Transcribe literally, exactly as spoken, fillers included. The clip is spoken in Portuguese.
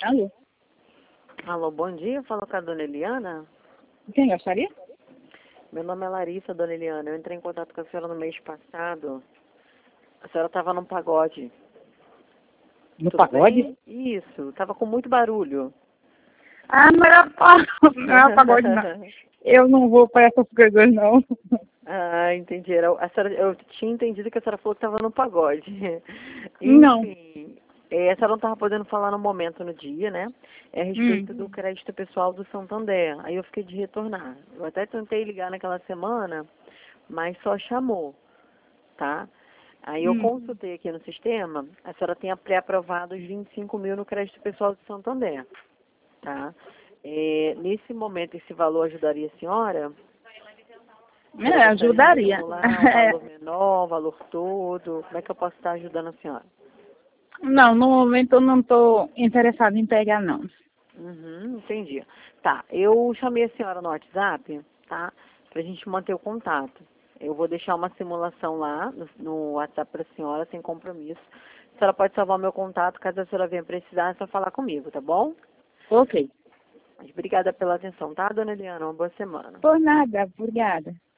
Alô? Alô, bom dia. Fala com a dona Eliana. Quem gostaria? Meu nome é Larissa, dona Eliana. Eu entrei em contato com a senhora no mês passado. A senhora estava num pagode. No Tudo pagode? bem? Isso. Estava com muito barulho. Ah, não era, pa... não era pagode, não. Eu não vou para essas coisas, não. Ah, entendi. Era, a senhora, eu tinha entendido que a senhora falou que estava no pagode. Não. Enfim, é, a senhora não estava podendo falar no momento, no dia, né? É a Hum. respeito do crédito pessoal do Santander. Aí eu fiquei de retornar. Eu até tentei ligar naquela semana, mas só chamou, tá? Aí eu Hum. consultei aqui no sistema, a senhora tem pré-aprovado os vinte e cinco mil no crédito pessoal do Santander, tá? É, nesse momento, esse valor ajudaria a senhora? É, ajudaria. Um valor menor, um valor todo? Como é que eu posso estar ajudando a senhora? Não, no momento eu não estou interessada em pegar, não. Uhum, entendi. Tá, eu chamei a senhora no WhatsApp, tá? Pra gente manter o contato. Eu vou deixar uma simulação lá no, no WhatsApp pra senhora, sem compromisso. A senhora pode salvar o meu contato, caso a senhora venha precisar, é só falar comigo, tá bom? Ok. Mas obrigada pela atenção, tá, dona Eliana? Uma boa semana. Por nada, obrigada.